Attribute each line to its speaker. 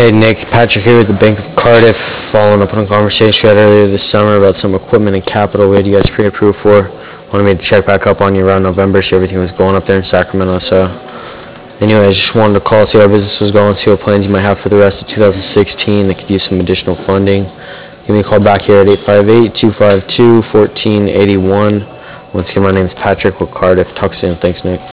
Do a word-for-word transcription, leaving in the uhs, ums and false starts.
Speaker 1: Hey Nick, Patrick here with the Bank of Cardiff, following up on a conversation we had earlier this summer about some equipment and capital we had you guys pre-approved for. Wanted me to check back up on you around November, see everything was going up there in Sacramento. So anyway, I just wanted to call, see how business was going, see what plans you might have for the rest of two thousand sixteen that could use some additional funding. Give me a call back here at eight five eight, two five two, one four eight one. Once again, my name is Patrick with Cardiff. Talk soon. Thanks, Nick.